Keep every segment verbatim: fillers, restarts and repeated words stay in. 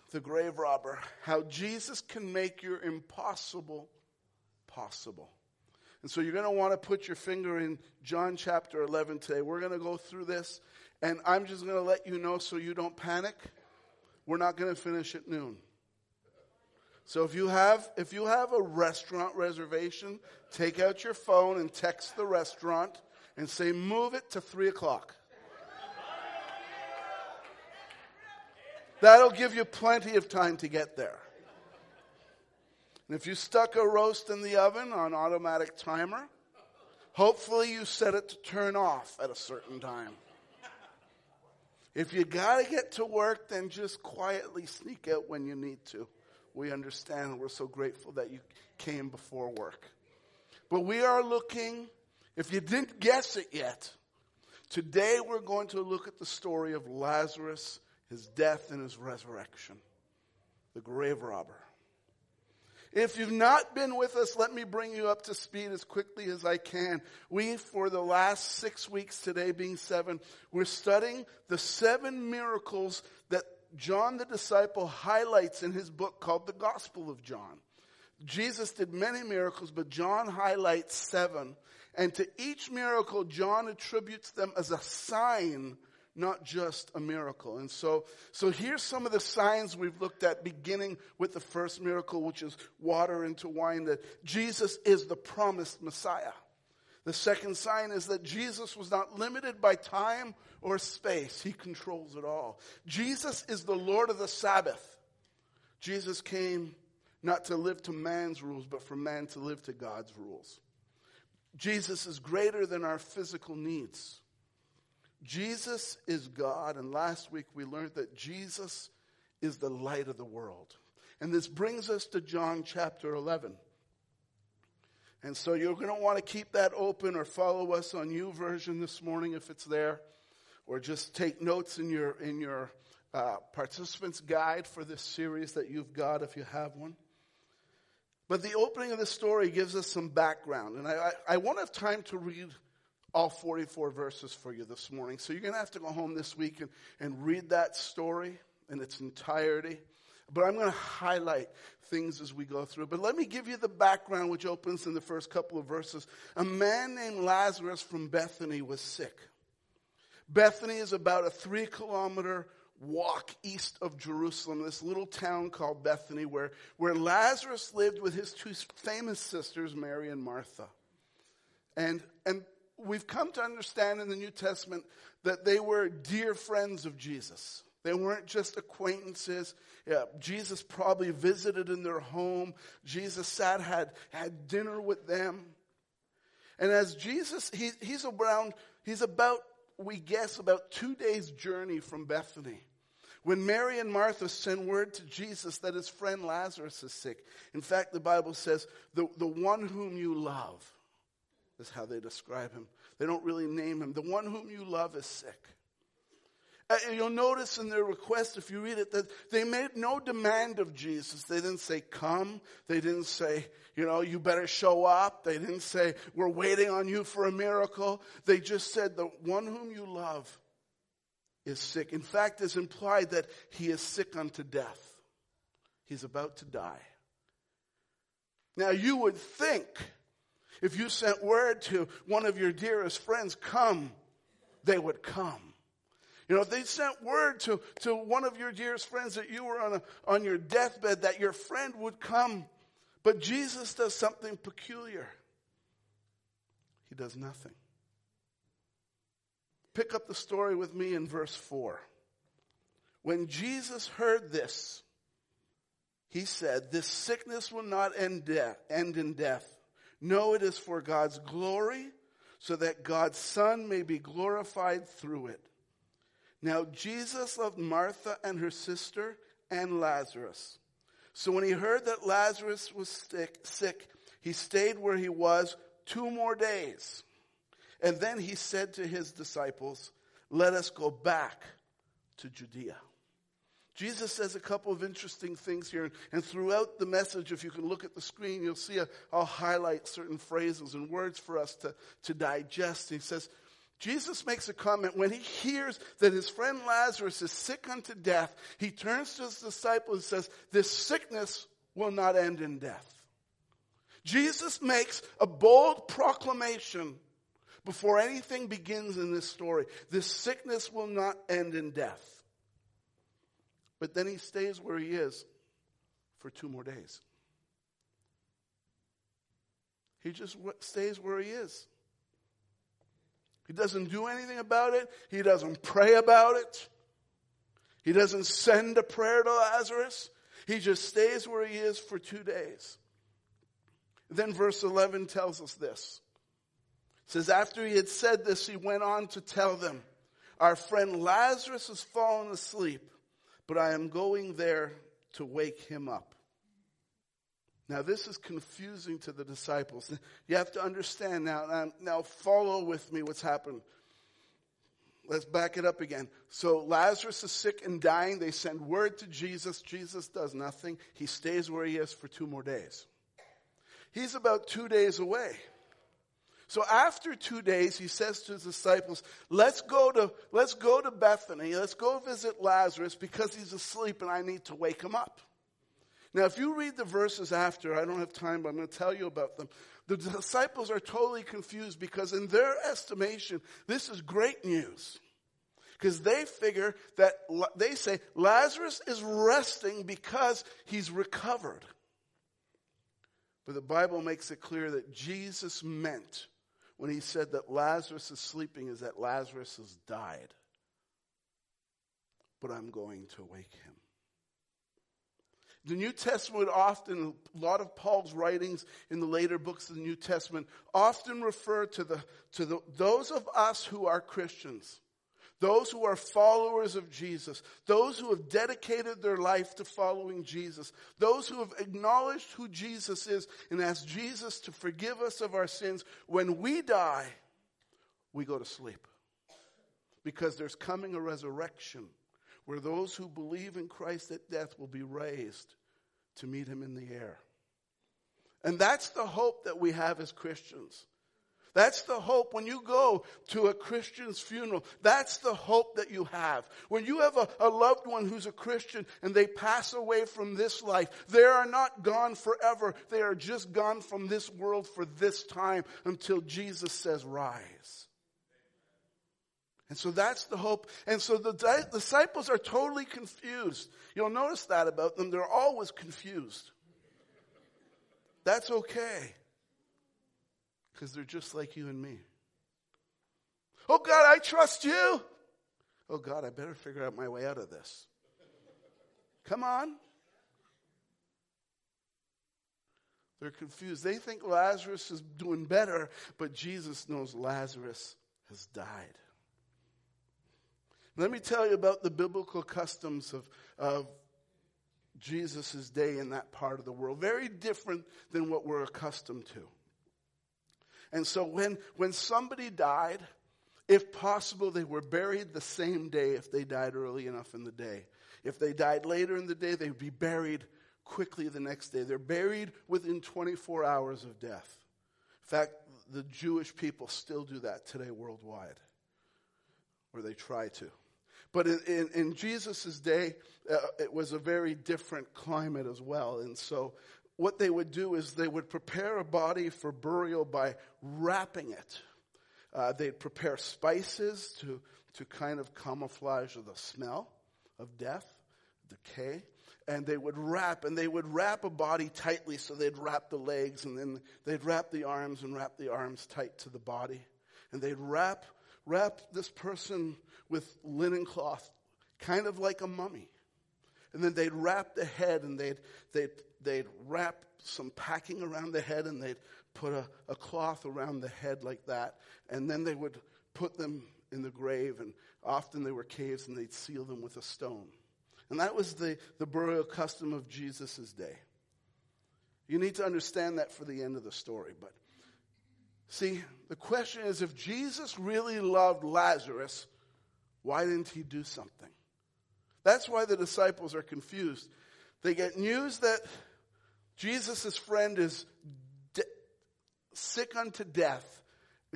the grave robber, how Jesus can make your impossible possible. And so you're going to want to put your finger in John chapter eleven today. We're going to go through this, and I'm just going to let you know so you don't panic. We're not going to finish at noon. So if you have if you have a restaurant reservation, take out your phone and text the restaurant and say, move it to three o'clock. That'll give you plenty of time to get there. And if you stuck a roast in the oven on automatic timer, hopefully you set it to turn off at a certain time. If you got to get to work, then just quietly sneak out when you need to. We understand, and we're so grateful that you came before work. But we are looking, if you didn't guess it yet, today we're going to look at the story of Lazarus, his death and his resurrection, the grave robber. If you've not been with us, let me bring you up to speed as quickly as I can. We, for the last six weeks, today being seven, we're studying the seven miracles that John the disciple highlights in his book called the Gospel of John. Jesus did many miracles, but John highlights seven. And to each miracle, John attributes them as a sign, not just a miracle. And so, so here's some of the signs we've looked at, beginning with the first miracle, which is water into wine, that Jesus is the promised Messiah. The second sign is that Jesus was not limited by time or space. He controls it all. Jesus is the Lord of the Sabbath. Jesus came not to live to man's rules, but for man to live to God's rules. Jesus is greater than our physical needs. Jesus is God, and last week we learned that Jesus is the light of the world. And this brings us to John chapter eleven. And so you're going to want to keep that open or follow us on YouVersion this morning if it's there, or just take notes in your in your uh, participants guide for this series that you've got if you have one. But the opening of the story gives us some background, and I, I, I won't have time to read all forty-four verses for you this morning. So you're going to have to go home this week and, and read that story in its entirety. But I'm going to highlight things as we go through. But let me give you the background, which opens in the first couple of verses. A man named Lazarus from Bethany was sick. Bethany is about a three kilometer walk east of Jerusalem, this little town called Bethany, where, where Lazarus lived with his two famous sisters, Mary and Martha. And, and we've come to understand in the New Testament that they were dear friends of Jesus. They weren't just acquaintances. Yeah, Jesus probably visited in their home. Jesus sat, had, had dinner with them. And as Jesus, he, he's around, he's about, we guess, about two days' journey from Bethany, when Mary and Martha send word to Jesus that his friend Lazarus is sick. In fact, the Bible says, the, the one whom you love, is how they describe him. They don't really name him. The one whom you love is sick. Uh, you'll notice in their request, if you read it, that they made no demand of Jesus. They didn't say, come. They didn't say, you know, you better show up. They didn't say, we're waiting on you for a miracle. They just said, the one whom you love is sick. In fact, it's implied that he is sick unto death. He's about to die. Now, you would think, if you sent word to one of your dearest friends, come, they would come. You know, if they sent word to, to one of your dearest friends that you were on a, on your deathbed, that your friend would come. But Jesus does something peculiar. He does nothing. Pick up the story with me in verse four. When Jesus heard this, he said, this sickness will not end, death, end in death. No, it is for God's glory, so that God's Son may be glorified through it. Now, Jesus loved Martha and her sister and Lazarus. So when he heard that Lazarus was sick, sick, he stayed where he was two more days. And then he said to his disciples, let us go back to Judea. Jesus says a couple of interesting things here. And throughout the message, if you can look at the screen, you'll see a, I'll highlight certain phrases and words for us to, to digest. He says, Jesus makes a comment when he hears that his friend Lazarus is sick unto death. He turns to his disciples and says, this sickness will not end in death. Jesus makes a bold proclamation before anything begins in this story. This sickness will not end in death. But then he stays where he is for two more days. He just stays where he is. He doesn't do anything about it. He doesn't pray about it. He doesn't send a prayer to Lazarus. He just stays where he is for two days. Then verse eleven tells us this. It says, after he had said this, he went on to tell them, our friend Lazarus has fallen asleep, but I am going there to wake him up. Now, this is confusing to the disciples. You have to understand now. Now, now follow with me what's happened. Let's back it up again. So Lazarus is sick and dying. They send word to Jesus. Jesus does nothing. He stays where he is for two more days. He's about two days away. So after two days, he says to his disciples, let's go to, let's go to Bethany. Let's go visit Lazarus because he's asleep and I need to wake him up. Now, if you read the verses after, I don't have time, but I'm going to tell you about them. The disciples are totally confused because in their estimation, this is great news. Because they figure that, they say, Lazarus is resting because he's recovered. But the Bible makes it clear that Jesus meant when he said that Lazarus is sleeping is that Lazarus has died. But I'm going to wake him. The New Testament often, a lot of Paul's writings in the later books of the New Testament often refer to the to the, those of us who are Christians, those who are followers of Jesus, those who have dedicated their life to following Jesus, those who have acknowledged who Jesus is and asked Jesus to forgive us of our sins. When we die, we go to sleep. Because there's coming a resurrection where those who believe in Christ at death will be raised to meet him in the air. And that's the hope that we have as Christians. That's the hope when you go to a Christian's funeral. That's the hope that you have. When you have a, a loved one who's a Christian and they pass away from this life, they are not gone forever. They are just gone from this world for this time until Jesus says, rise. And so that's the hope. And so the di- disciples are totally confused. You'll notice that about them. They're always confused. That's okay. Because they're just like you and me. Oh God, I trust you. Oh God, I better figure out my way out of this. Come on. They're confused. They think Lazarus is doing better, but Jesus knows Lazarus has died. Let me tell you about the biblical customs of, of Jesus' day in that part of the world. Very different than what we're accustomed to. And so when, when somebody died, if possible, they were buried the same day if they died early enough in the day. If they died later in the day, they would be buried quickly the next day. They're buried within twenty-four hours of death. In fact, the Jewish people still do that today worldwide. Or they try to. But in, in, in Jesus' day, uh, it was a very different climate as well. And so what they would do is they would prepare a body for burial by wrapping it. Uh, they'd prepare spices to, to kind of camouflage the smell of death, decay. And they would wrap, and they would wrap a body tightly. So they'd wrap the legs, and then they'd wrap the arms and wrap the arms tight to the body. And they'd wrap wrap this person with linen cloth, kind of like a mummy. And then they'd wrap the head, and they'd they'd they'd wrap some packing around the head, and they'd put a, a cloth around the head like that. And then they would put them in the grave, and often they were caves, and they'd seal them with a stone. And that was the, the burial custom of Jesus' day. You need to understand that for the end of the story. But see, the question is, if Jesus really loved Lazarus, why didn't he do something? That's why the disciples are confused. They get news that Jesus' friend is de- sick unto death.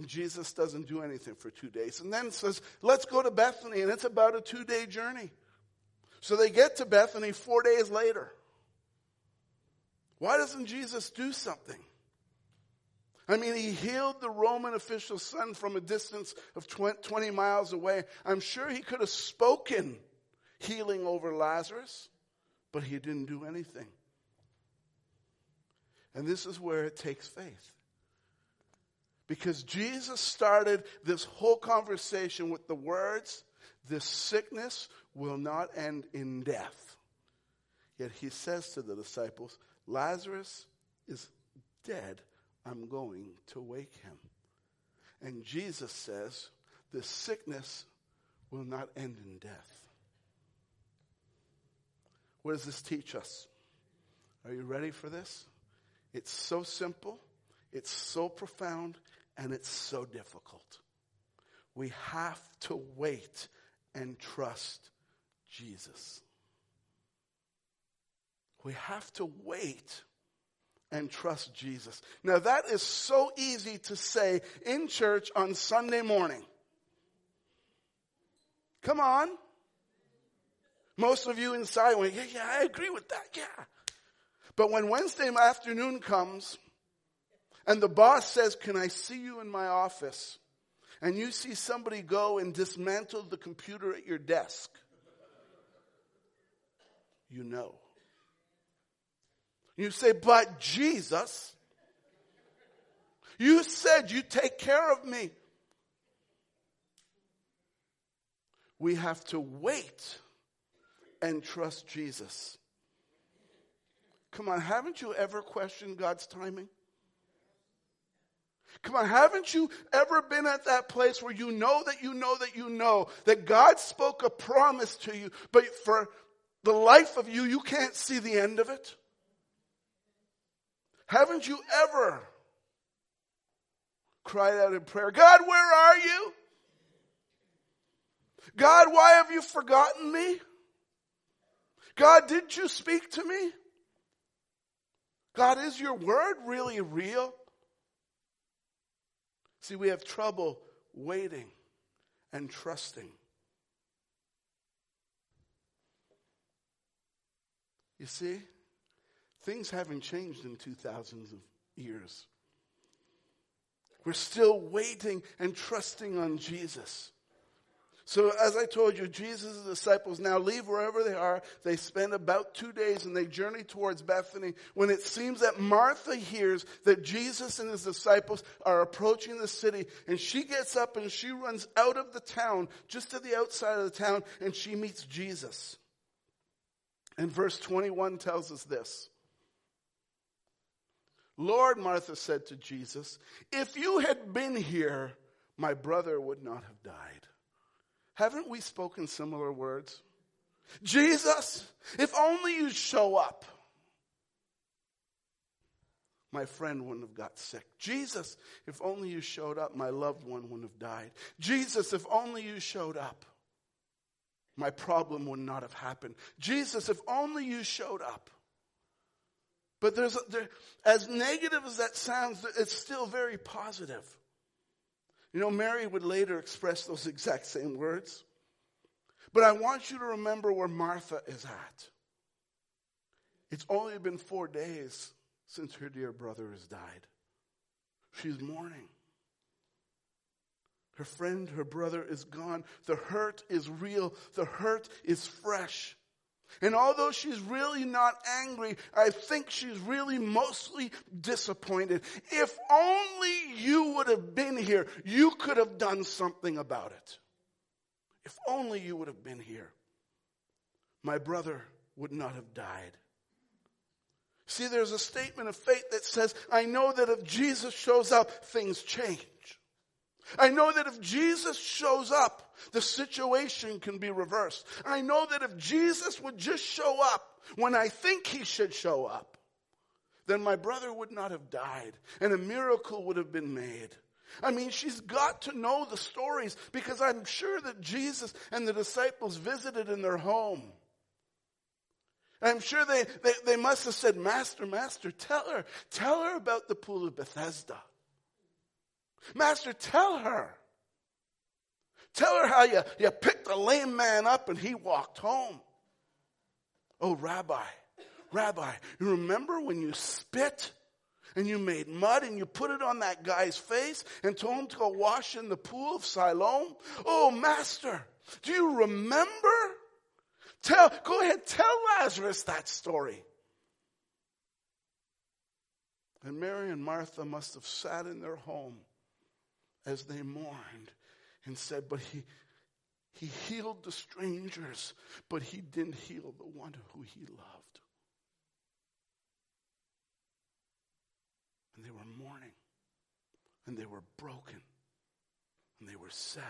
And Jesus doesn't do anything for two days. And then says, let's go to Bethany. And it's about a two-day journey. So they get to Bethany four days later. Why doesn't Jesus do something? I mean, he healed the Roman official's son from a distance of twenty miles away. I'm sure he could have spoken healing over Lazarus, but he didn't do anything. And this is where it takes faith. Because Jesus started this whole conversation with the words, this sickness will not end in death. Yet he says to the disciples, Lazarus is dead. I'm going to wake him. And Jesus says, this sickness will not end in death. What does this teach us? Are you ready for this? It's so simple, it's so profound, and it's so difficult. We have to wait and trust Jesus. We have to wait and trust Jesus. Now that is so easy to say in church on Sunday morning. Come on. Most of you inside went, yeah, yeah, I agree with that, yeah. But when Wednesday afternoon comes and the boss says, can I see you in my office? And you see somebody go and dismantle the computer at your desk, you know. You say, but Jesus, you said you take care of me. We have to wait and trust Jesus. Come on, haven't you ever questioned God's timing? Come on, haven't you ever been at that place where you know that you know that you know that God spoke a promise to you, but for the life of you, you can't see the end of it? Haven't you ever cried out in prayer, God, where are you? God, why have you forgotten me? God, didn't you speak to me? God, is your word really real? See, we have trouble waiting and trusting. You see, things haven't changed in two thousands of years. We're still waiting and trusting on Jesus. So as I told you, Jesus' disciples now leave wherever they are. They spend about two days and they journey towards Bethany. When it seems that Martha hears that Jesus and his disciples are approaching the city, and she gets up and she runs out of the town, just to the outside of the town, and she meets Jesus. And verse twenty-one tells us this. Lord, Martha said to Jesus, if you had been here, my brother would not have died. Haven't we spoken similar words? Jesus, if only you show up, my friend wouldn't have got sick. Jesus, if only you showed up, my loved one wouldn't have died. Jesus, if only you showed up, my problem would not have happened. Jesus, if only you showed up. But there's, there, as negative as that sounds, it's still very positive. You know, Mary would later express those exact same words. But I want you to remember where Martha is at. It's only been four days since her dear brother has died. She's mourning. Her friend, her brother is gone. The hurt is real. The hurt is fresh. And although she's really not angry, I think she's really mostly disappointed. If only you would have been here, you could have done something about it. If only you would have been here, my brother would not have died. See, there's a statement of faith that says, I know that if Jesus shows up, things change. I know that if Jesus shows up, the situation can be reversed. I know that if Jesus would just show up when I think he should show up, then my brother would not have died and a miracle would have been made. I mean, she's got to know the stories because I'm sure that Jesus and the disciples visited in their home. I'm sure they, they, they must have said, Master, Master, tell her, tell her about the pool of Bethesda. Master, tell her. Tell her how you, you picked a lame man up and he walked home. Oh, Rabbi, Rabbi, you remember when you spit and you made mud and you put it on that guy's face and told him to go wash in the pool of Siloam? Oh, Master, do you remember? Tell, go ahead, tell Lazarus that story. And Mary and Martha must have sat in their home as they mourned and said, but he, he healed the strangers, but he didn't heal the one who he loved. And they were mourning, and they were broken, and they were sad.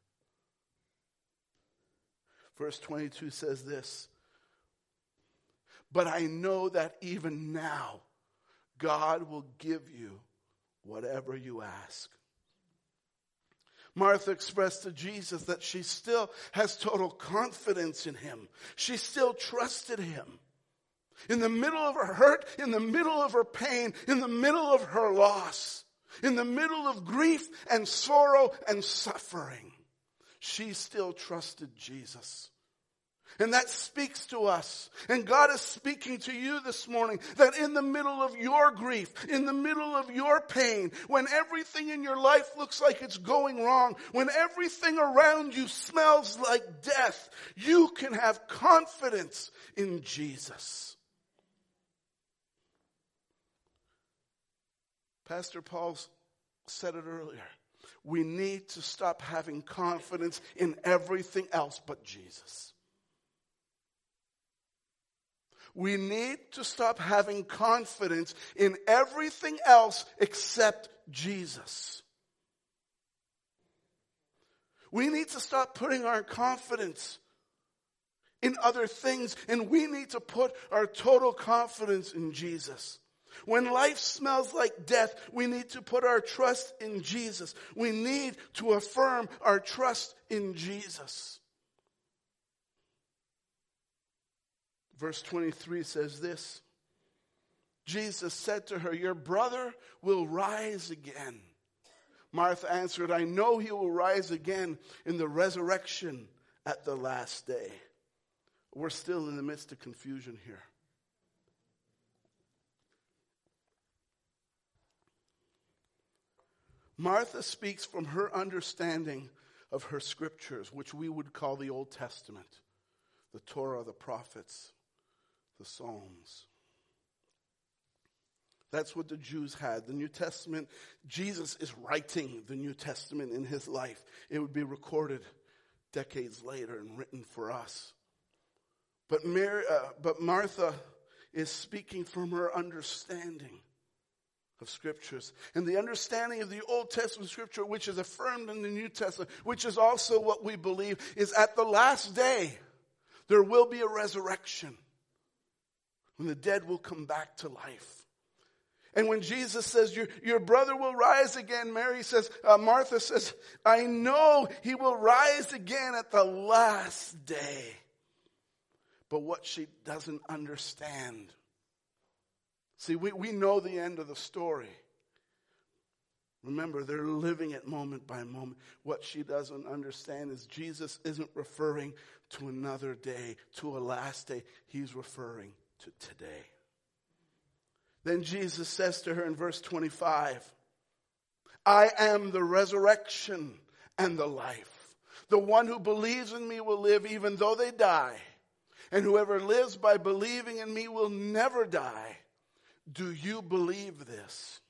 Verse twenty-two says this, but I know that even now God will give you whatever you ask. Martha expressed to Jesus that she still has total confidence in him. She still trusted him. In the middle of her hurt, in the middle of her pain, in the middle of her loss, in the middle of grief and sorrow and suffering, she still trusted Jesus. And that speaks to us. And God is speaking to you this morning that in the middle of your grief, in the middle of your pain, when everything in your life looks like it's going wrong, when everything around you smells like death, you can have confidence in Jesus. Pastor Paul said it earlier. We need to stop having confidence in everything else but Jesus. We need to stop having confidence in everything else except Jesus. We need to stop putting our confidence in other things, and we need to put our total confidence in Jesus. When life smells like death, we need to put our trust in Jesus. We need to affirm our trust in Jesus. Verse twenty-three says this, Jesus said to her, your brother will rise again. Martha answered, I know he will rise again in the resurrection at the last day. We're still in the midst of confusion here. Martha speaks from her understanding of her scriptures, which we would call the Old Testament, the Torah, the prophets, the Psalms. That's what the Jews had. The New Testament, Jesus is writing the New Testament in his life. It would be recorded decades later and written for us. But Mary, uh, but Martha is speaking from her understanding of scriptures. And the understanding of the Old Testament scripture, which is affirmed in the New Testament, which is also what we believe, is at the last day, there will be a resurrection. When the dead will come back to life. And when Jesus says, your, your brother will rise again, Mary says, uh, Martha says, I know he will rise again at the last day. But what she doesn't understand. See, we, we know the end of the story. Remember, they're living it moment by moment. What she doesn't understand is Jesus isn't referring to another day, to a last day. He's referring to today. Then Jesus says to her in verse twenty-five, I am the resurrection and the life. The one who believes in me will live even though they die. And whoever lives by believing in me will never die. Do you believe this?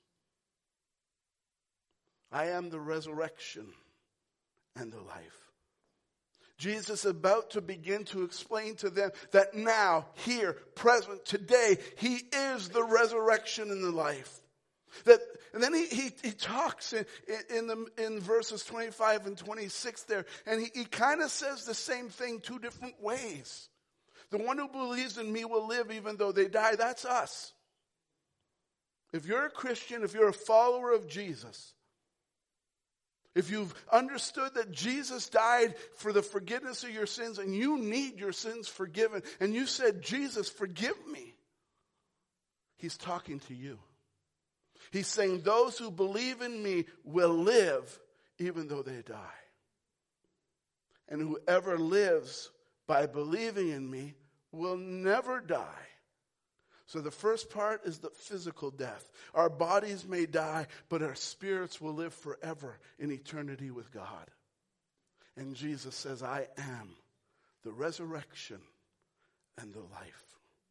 I am the resurrection and the life. Jesus is about to begin to explain to them that now, here, present, today, he is the resurrection and the life. That, and then he, he, he talks in, in, the, in verses twenty-five and twenty-six there, and he, he kind of says the same thing two different ways. The one who believes in me will live even though they die. That's us. If you're a Christian, if you're a follower of Jesus, if you've understood that Jesus died for the forgiveness of your sins and you need your sins forgiven, and you said, Jesus, forgive me, he's talking to you. He's saying those who believe in me will live even though they die. And whoever lives by believing in me will never die. So the first part is the physical death. Our bodies may die, but our spirits will live forever in eternity with God. And Jesus says, I am the resurrection and the life.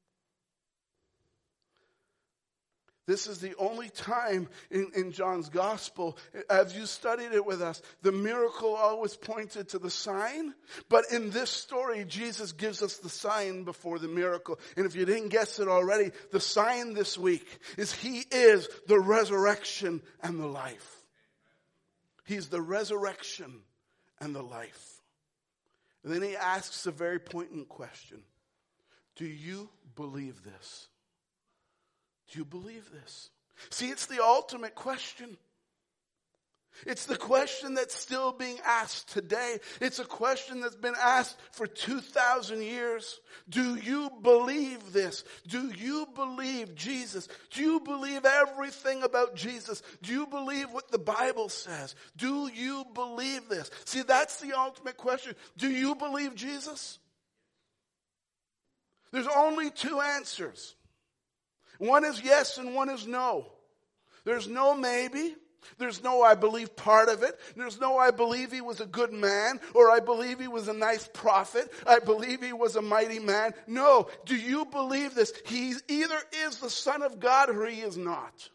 This is the only time in, in John's gospel, as you studied it with us, the miracle always pointed to the sign. But in this story, Jesus gives us the sign before the miracle. And if you didn't guess it already, the sign this week is he is the resurrection and the life. He's the resurrection and the life. And then he asks a very poignant question. Do you believe this? Do you believe this? See, it's the ultimate question. It's the question that's still being asked today. It's a question that's been asked for two thousand years. Do you believe this? Do you believe Jesus? Do you believe everything about Jesus? Do you believe what the Bible says? Do you believe this? See, that's the ultimate question. Do you believe Jesus? There's only two answers. One is yes and one is no. There's no maybe. There's no I believe part of it. There's no I believe he was a good man, or I believe he was a nice prophet. I believe he was a mighty man. No. Do you believe this? He either is the Son of God or he is not.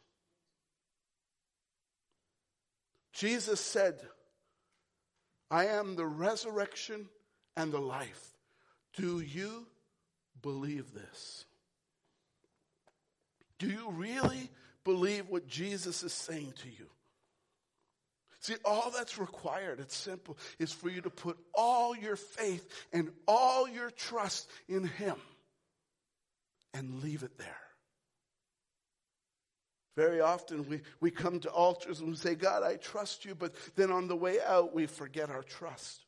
Jesus said, I am the resurrection and the life. Do you believe this? Do you really believe what Jesus is saying to you? See, all that's required, it's simple, is for you to put all your faith and all your trust in him and leave it there. Very often we, we come to altars and we say, God, I trust you, but then on the way out we forget our trust.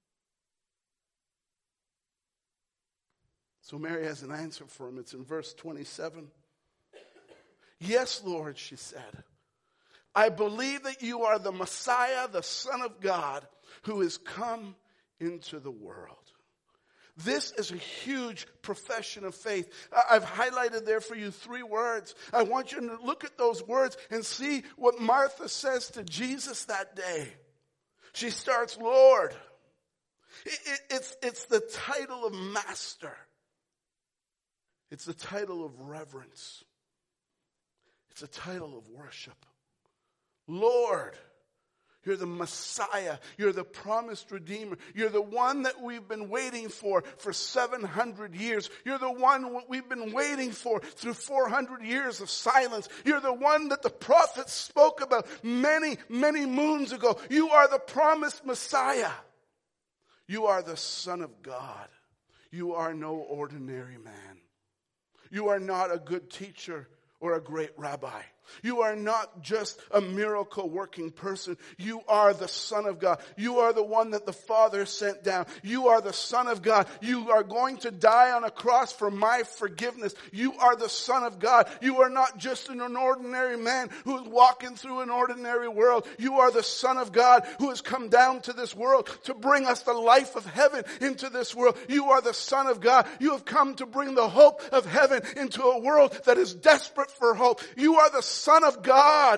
So Mary has an answer for him. It's in verse twenty-seven. Yes, Lord, she said, I believe that you are the Messiah, the Son of God, who has come into the world. This is a huge profession of faith. I've highlighted there for you three words. I want you to look at those words and see what Martha says to Jesus that day. She starts, Lord. It, it, it's, it's the title of master. It's the title of reverence. It's a title of worship. Lord, you're the Messiah. You're the promised Redeemer. You're the one that we've been waiting for for seven hundred years. You're the one we've been waiting for through four hundred years of silence. You're the one that the prophets spoke about many, many moons ago. You are the promised Messiah. You are the Son of God. You are no ordinary man. You are not a good teacher or a great rabbi. You are not just a miracle working person. You are the Son of God. You are the one that the Father sent down. You are the Son of God. You are going to die on a cross for my forgiveness. You are the Son of God. You are not just an ordinary man who is walking through an ordinary world. You are the Son of God who has come down to this world to bring us the life of heaven into this world. You are the Son of God. You have come to bring the hope of heaven into a world that is desperate for hope. You are the Son of God.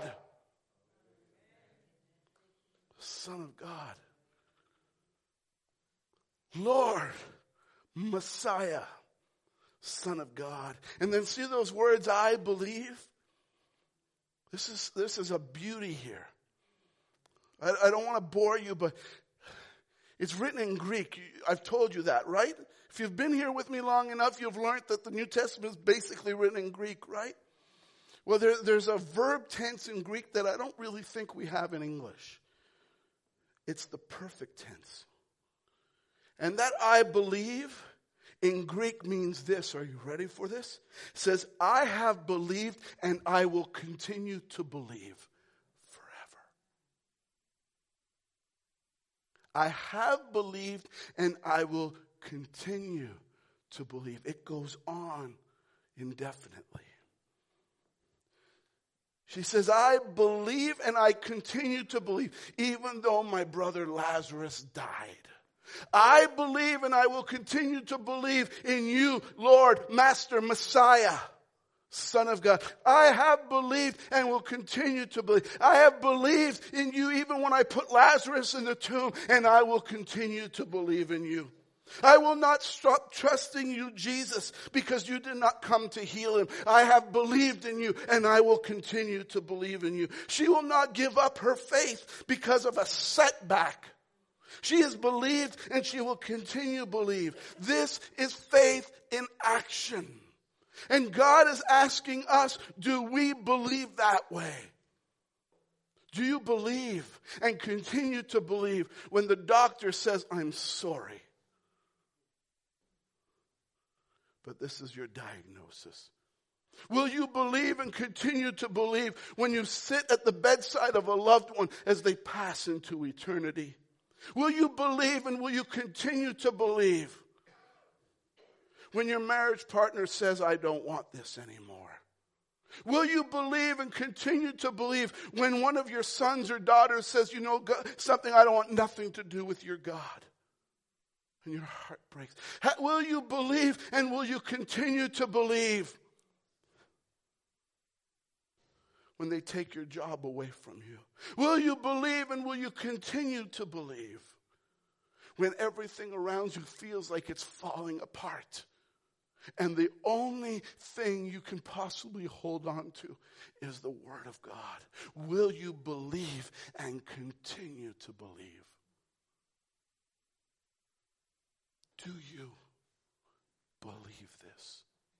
Son of God. Lord, Messiah, Son of God. And then see those words, I believe. This is, this is a beauty here. I, I don't want to bore you, but it's written in Greek. I've told you that, right? If you've been here with me long enough, you've learned that the New Testament is basically written in Greek, right? Well, there, there's a verb tense in Greek that I don't really think we have in English. It's the perfect tense. And that I believe in Greek means this. Are you ready for this? It says, I have believed and I will continue to believe forever. I have believed and I will continue to believe. It goes on indefinitely. She says, I believe and I continue to believe, even though my brother Lazarus died. I believe and I will continue to believe in you, Lord, Master, Messiah, Son of God. I have believed and will continue to believe. I have believed in you even when I put Lazarus in the tomb, and I will continue to believe in you. I will not stop trusting you, Jesus, because you did not come to heal him. I have believed in you, and I will continue to believe in you. She will not give up her faith because of a setback. She has believed, and she will continue to believe. This is faith in action. And God is asking us, do we believe that way? Do you believe and continue to believe when the doctor says, I'm sorry, but this is your diagnosis? Will you believe and continue to believe when you sit at the bedside of a loved one as they pass into eternity? Will you believe and will you continue to believe when your marriage partner says, I don't want this anymore? Will you believe and continue to believe when one of your sons or daughters says, you know, God, something I don't want nothing to do with your God? And your heart breaks. Will you believe and will you continue to believe when they take your job away from you? Will you believe and will you continue to believe when everything around you feels like it's falling apart? And the only thing you can possibly hold on to is the Word of God. Will you believe and continue to believe? Do you believe this?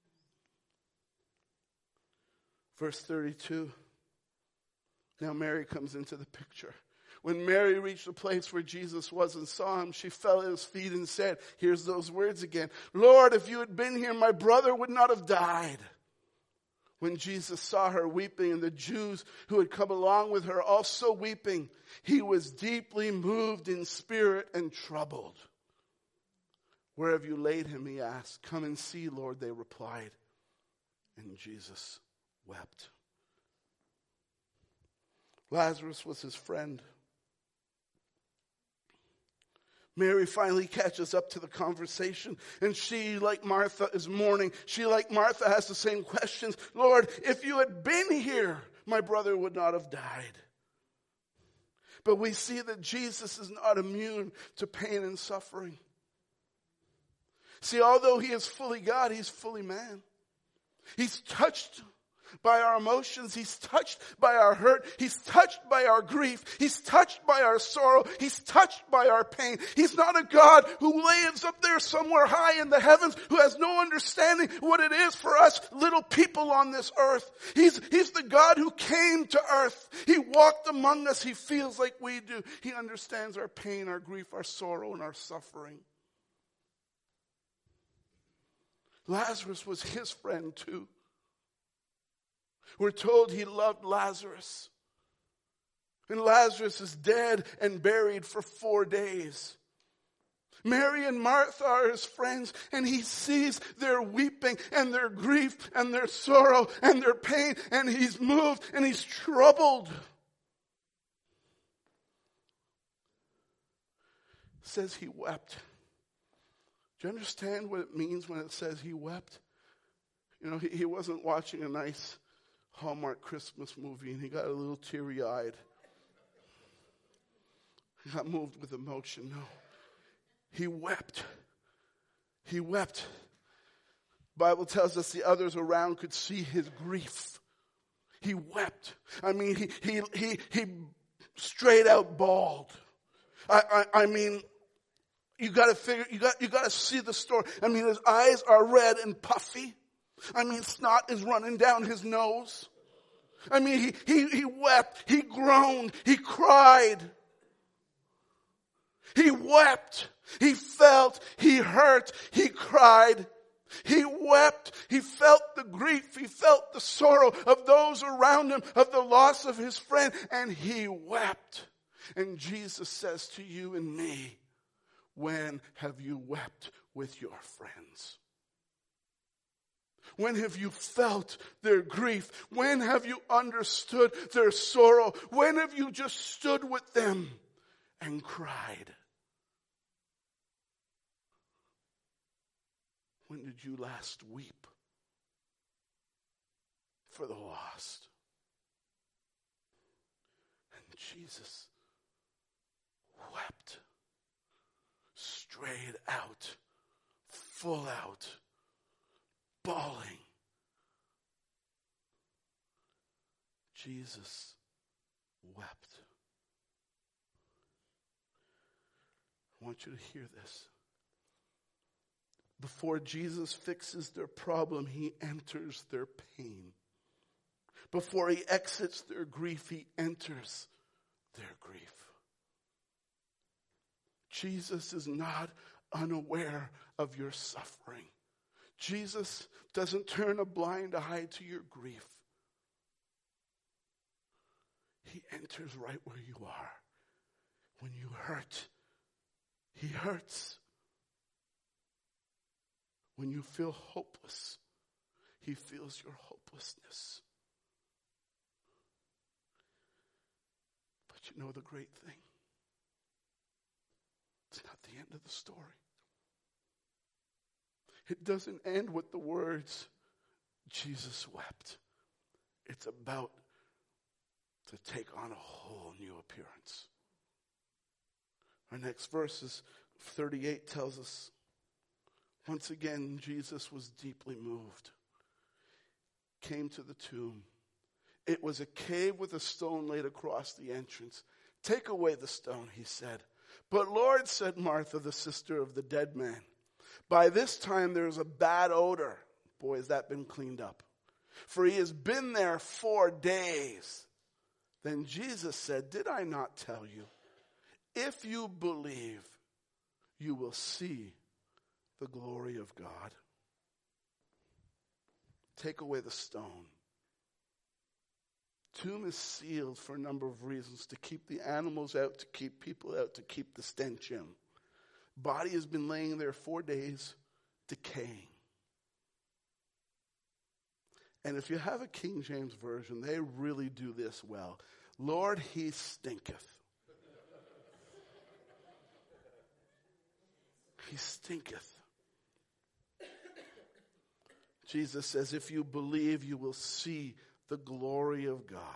Verse thirty-two. Now Mary comes into the picture. When Mary reached the place where Jesus was and saw him, she fell at his feet and said, here's those words again, Lord, if you had been here, my brother would not have died. When Jesus saw her weeping and the Jews who had come along with her also weeping, he was deeply moved in spirit and troubled. Where have you laid him? He asked. Come and see, Lord, they replied. And Jesus wept. Lazarus was his friend. Mary finally catches up to the conversation, and she, like Martha, is mourning. She, like Martha, has the same questions. Lord, if you had been here, my brother would not have died. But we see that Jesus is not immune to pain and suffering. See, although he is fully God, he's fully man. He's touched by our emotions. He's touched by our hurt. He's touched by our grief. He's touched by our sorrow. He's touched by our pain. He's not a God who lives up there somewhere high in the heavens, who has no understanding what it is for us little people on this earth. He's, he's the God who came to earth. He walked among us. He feels like we do. He understands our pain, our grief, our sorrow, and our suffering. Lazarus was his friend too. We're told he loved Lazarus. And Lazarus is dead and buried for four days. Mary and Martha are his friends, and he sees their weeping and their grief and their sorrow and their pain, and he's moved and he's troubled. It says he wept. Do you understand what it means when it says he wept? You know, he, he wasn't watching a nice Hallmark Christmas movie and he got a little teary-eyed. He got moved with emotion. No. He wept. He wept. The Bible tells us the others around could see his grief. He wept. I mean, he he he he straight out bawled. I I, I mean, you got to figure. You got you got to see the story. I mean, his eyes are red and puffy. I mean, snot is running down his nose. I mean, he, he, he wept, he groaned, he cried. He wept, he felt, he hurt, he cried. He wept, he felt the grief, he felt the sorrow of those around him, of the loss of his friend, and he wept. And Jesus says to you and me, when have you wept with your friends? When have you felt their grief? When have you understood their sorrow? When have you just stood with them and cried? When did you last weep for the lost? And Jesus wept straight out, full out, bawling. Jesus wept. I want you to hear this. Before Jesus fixes their problem, he enters their pain. Before he exits their grief, he enters their grief. Jesus is not unaware of your suffering. Jesus doesn't turn a blind eye to your grief. He enters right where you are. When you hurt, he hurts. When you feel hopeless, he feels your hopelessness. But you know the great thing? It's not the end of the story. It doesn't end with the words, Jesus wept. It's about to take on a whole new appearance. Our next verse is thirty-eight tells us, once again, Jesus was deeply moved. Came to the tomb. It was a cave with a stone laid across the entrance. Take away the stone, he said. But Lord, said Martha, the sister of the dead man, by this time there is a bad odor. Boy, has that been cleaned up. For he has been there four days. Then Jesus said, did I not tell you? If you believe, you will see the glory of God. Take away the stone. Tomb is sealed for a number of reasons. To keep the animals out, to keep people out, to keep the stench in. Body has been laying there four days, decaying. And if you have a King James version, they really do this well. Lord, he stinketh. He stinketh. Jesus says, if you believe, you will see the glory of God.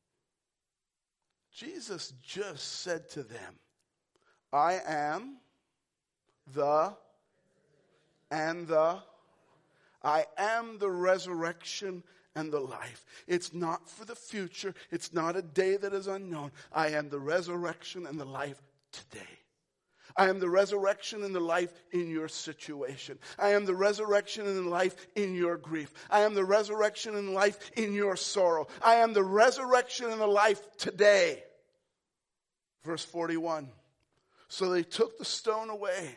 Jesus just said to them, I am the and the I am the resurrection and the life. It's not for the future. It's not a day that is unknown. I am the resurrection and the life today. I am the resurrection and the life in your situation. I am the resurrection and the life in your grief. I am the resurrection and life in your sorrow. I am the resurrection and the life today. Verse forty-one. So they took the stone away.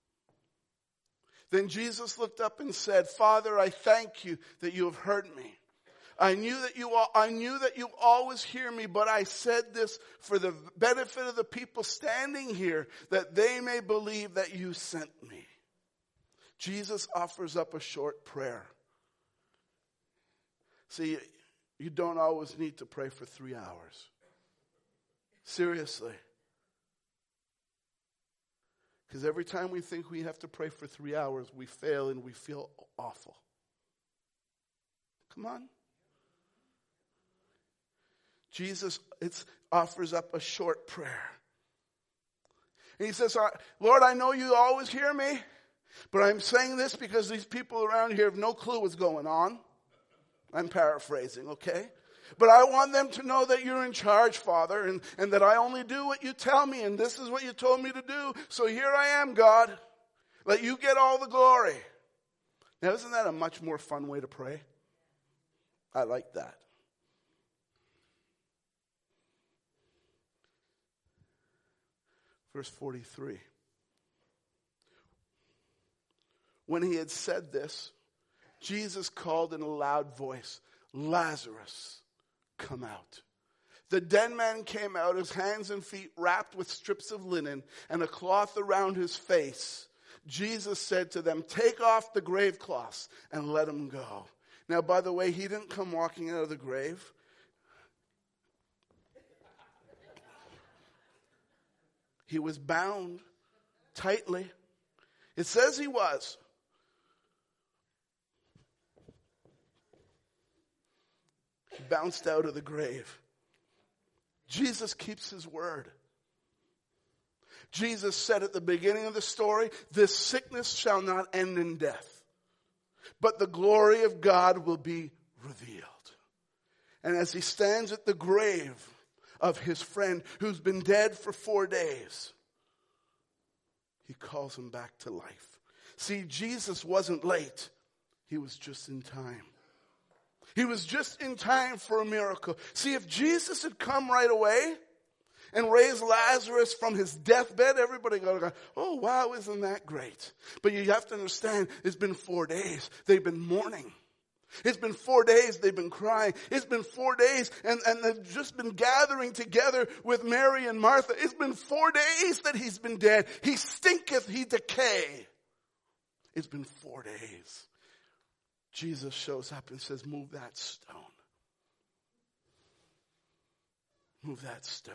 Then Jesus looked up and said, Father, I thank you that you have heard me. I knew that you I knew that you always hear me, but I said this for the benefit of the people standing here, that they may believe that you sent me. Jesus offers up a short prayer. See, you don't always need to pray for three hours. Seriously. Because every time we think we have to pray for three hours, we fail and we feel awful. Come on. Jesus it's, offers up a short prayer. And he says, Lord, I know you always hear me, but I'm saying this because these people around here have no clue what's going on. I'm paraphrasing, okay? But I want them to know that you're in charge, Father, and, and that I only do what you tell me, and this is what you told me to do. So here I am, God. Let you get all the glory. Now, isn't that a much more fun way to pray? I like that. Verse forty-three. When he had said this, Jesus called in a loud voice, Lazarus, come out. The dead man came out, his hands and feet wrapped with strips of linen and a cloth around his face. Jesus said to them, take off the grave cloths and let him go. Now, by the way, he didn't come walking out of the grave. He was bound tightly. It says he was. He bounced out of the grave. Jesus keeps his word. Jesus said at the beginning of the story, this sickness shall not end in death, but the glory of God will be revealed. And as he stands at the grave of his friend who's been dead for four days, he calls him back to life. See, Jesus wasn't late. He was just in time. He was just in time for a miracle. See, if Jesus had come right away and raised Lazarus from his deathbed, everybody would go, oh, wow, isn't that great? But you have to understand, it's been four days. They've been mourning. It's been four days they've been crying. It's been four days and, and they've just been gathering together with Mary and Martha. It's been four days that he's been dead. He stinketh, he decay. It's been four days. Jesus shows up and says, move that stone. Move that stone.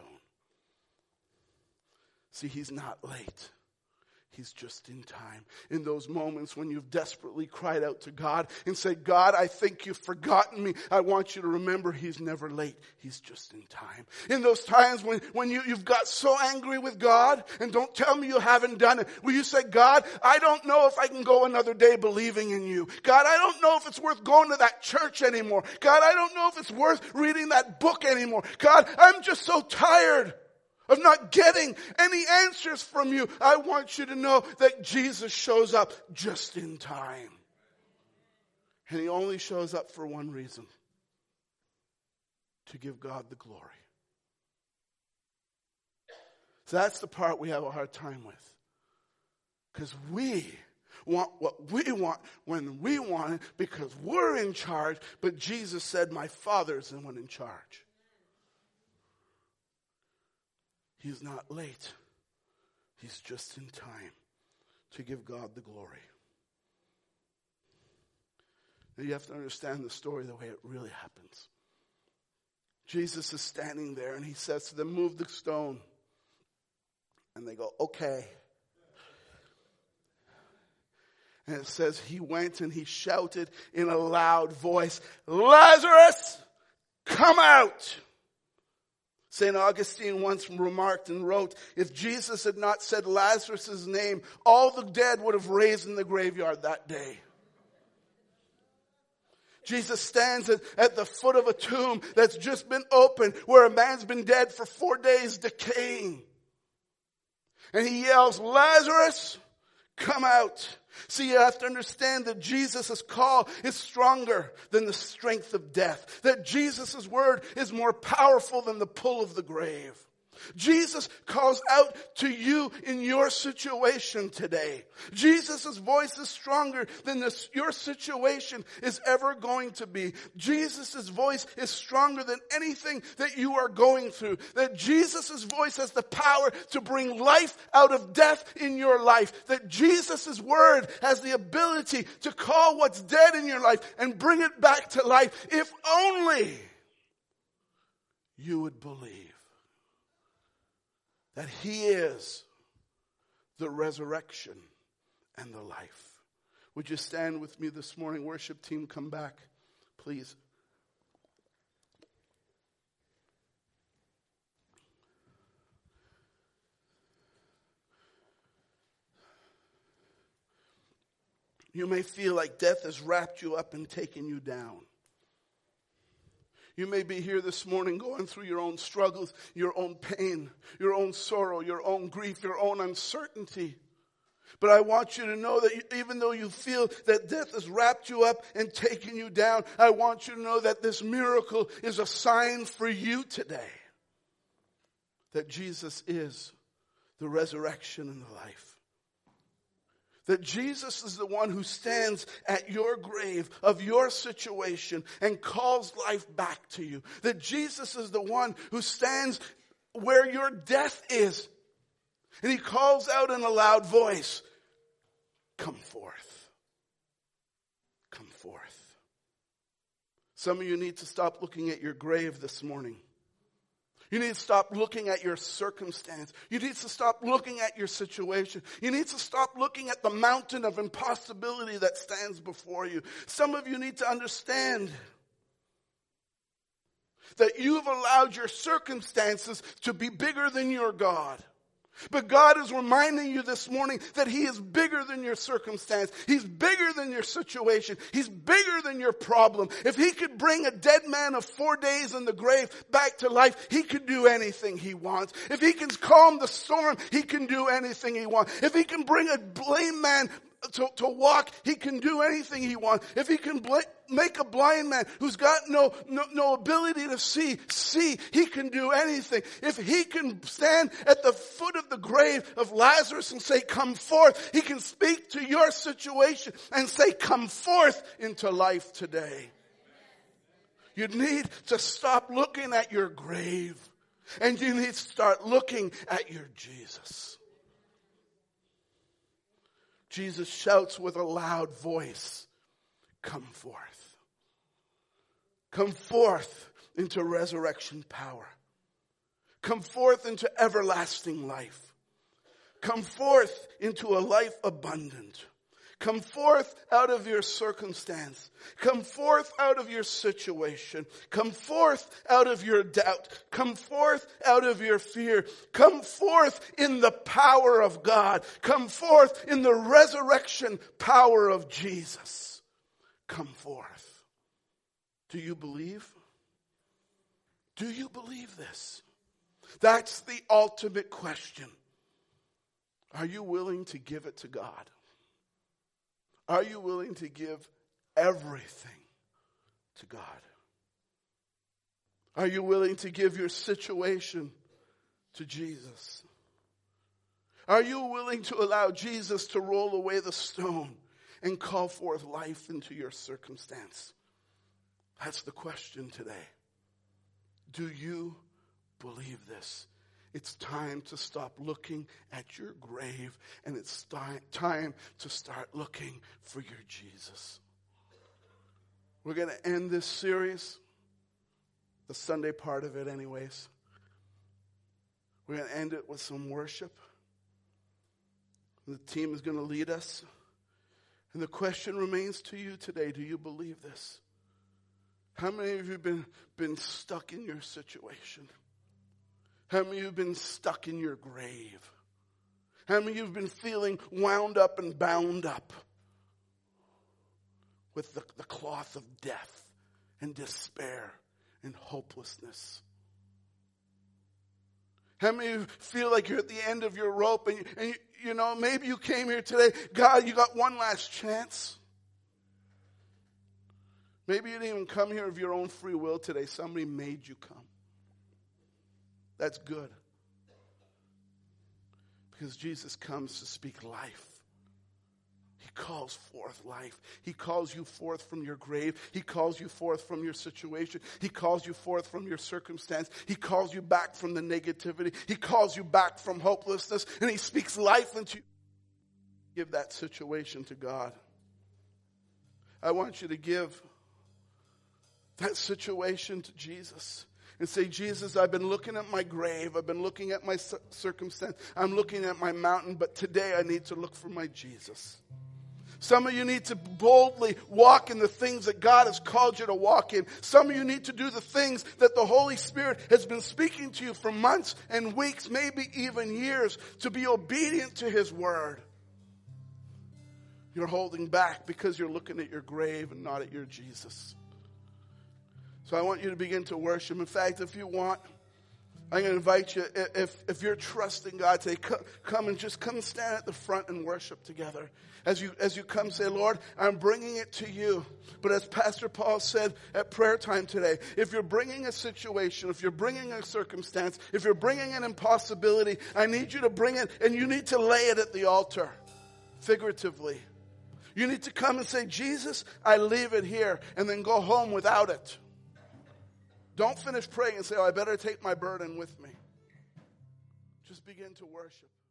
See, he's not late. He's just in time. In those moments when you've desperately cried out to God and said, God, I think you've forgotten me. I want you to remember he's never late. He's just in time. In those times when, when you, you've got so angry with God, and don't tell me you haven't done it, will you say, God, I don't know if I can go another day believing in you. God, I don't know if it's worth going to that church anymore. God, I don't know if it's worth reading that book anymore. God, I'm just so tired of not getting any answers from you. I want you to know that Jesus shows up just in time. And he only shows up for one reason: to give God the glory. So that's the part we have a hard time with. Because we want what we want when we want it because we're in charge. But Jesus said, my Father's the one in charge. He's not late. He's just in time to give God the glory. Now you have to understand the story the way it really happens. Jesus is standing there and he says to them, move the stone. And they go, okay. And it says he went and he shouted in a loud voice, Lazarus, come out. Saint Augustine once remarked and wrote, if Jesus had not said Lazarus' name, all the dead would have raised in the graveyard that day. Jesus stands at, at the foot of a tomb that's just been opened, where a man's been dead for four days decaying. And he yells, Lazarus, come out. See, you have to understand that Jesus' call is stronger than the strength of death. That Jesus' word is more powerful than the pull of the grave. Jesus calls out to you in your situation today. Jesus' voice is stronger than this, your situation is ever going to be. Jesus' voice is stronger than anything that you are going through. That Jesus' voice has the power to bring life out of death in your life. That Jesus' word has the ability to call what's dead in your life and bring it back to life. If only you would believe that he is the resurrection and the life. Would you stand with me this morning? Worship team, come back, please. You may feel like death has wrapped you up and taken you down. You may be here this morning going through your own struggles, your own pain, your own sorrow, your own grief, your own uncertainty. But I want you to know that you, even though you feel that death has wrapped you up and taken you down, I want you to know that this miracle is a sign for you today. That Jesus is the resurrection and the life. That Jesus is the one who stands at your grave of your situation and calls life back to you. That Jesus is the one who stands where your death is. And he calls out in a loud voice, come forth. Come forth. Some of you need to stop looking at your grave this morning. You need to stop looking at your circumstance. You need to stop looking at your situation. You need to stop looking at the mountain of impossibility that stands before you. Some of you need to understand that you've allowed your circumstances to be bigger than your God. But God is reminding you this morning that He is bigger than your circumstance. He's bigger than your situation. He's bigger than your problem. If He could bring a dead man of four days in the grave back to life, He could do anything He wants. If He can calm the storm, He can do anything He wants. If He can bring a lame man to, to walk, He can do anything He wants. If He can bl- make a blind man who's got no, no, no ability to see, see, He can do anything. If He can stand at the foot of the grave of Lazarus and say, come forth, He can speak to your situation and say, come forth into life today. You need to stop looking at your grave, and you need to start looking at your Jesus. Jesus shouts with a loud voice, come forth. Come forth into resurrection power. Come forth into everlasting life. Come forth into a life abundant. Come forth out of your circumstance. Come forth out of your situation. Come forth out of your doubt. Come forth out of your fear. Come forth in the power of God. Come forth in the resurrection power of Jesus. Come forth. Do you believe? Do you believe this? That's the ultimate question. Are you willing to give it to God? Are you willing to give everything to God? Are you willing to give your situation to Jesus? Are you willing to allow Jesus to roll away the stone and call forth life into your circumstance? That's the question today. Do you believe this? It's time to stop looking at your grave, and it's time to start looking for your Jesus. We're going to end this series, the Sunday part of it anyways. We're going to end it with some worship. The team is going to lead us. And the question remains to you today, do you believe this? How many of you have been, been stuck in your situation? How many of you have been stuck in your grave? How many of you have been feeling wound up and bound up with the, the cloth of death and despair and hopelessness? How many of you feel like you're at the end of your rope and, you, and you, you know, maybe you came here today, God, you got one last chance. Maybe you didn't even come here of your own free will today. Somebody made you come. That's good. Because Jesus comes to speak life. He calls forth life. He calls you forth from your grave. He calls you forth from your situation. He calls you forth from your circumstance. He calls you back from the negativity. He calls you back from hopelessness. And He speaks life into you. Give that situation to God. I want you to give that situation to Jesus. And say, Jesus, I've been looking at my grave. I've been looking at my circumstance. I'm looking at my mountain. But today I need to look for my Jesus. Some of you need to boldly walk in the things that God has called you to walk in. Some of you need to do the things that the Holy Spirit has been speaking to you for months and weeks, maybe even years, to be obedient to His word. You're holding back because you're looking at your grave and not at your Jesus. So I want you to begin to worship. In fact, if you want, I'm going to invite you, if, if you're trusting God today, come and just come stand at the front and worship together. As you, as you come, say, Lord, I'm bringing it to you. But as Pastor Paul said at prayer time today, if you're bringing a situation, if you're bringing a circumstance, if you're bringing an impossibility, I need you to bring it and you need to lay it at the altar, figuratively. You need to come and say, Jesus, I leave it here, and then go home without it. Don't finish praying and say, oh, I better take my burden with me. Just begin to worship.